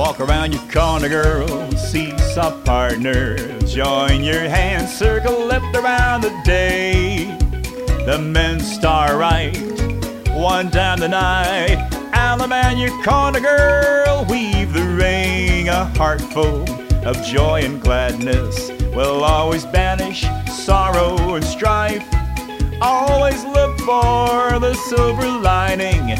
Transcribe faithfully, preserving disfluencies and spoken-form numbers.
Walk around your corner, girl, seesaw partner. Join your hands, circle left around the day. The men star right, one down the night. Alum and your corner, girl, weave the ring. A heart full of joy and gladness will always banish sorrow and strife. Always look for the silver lining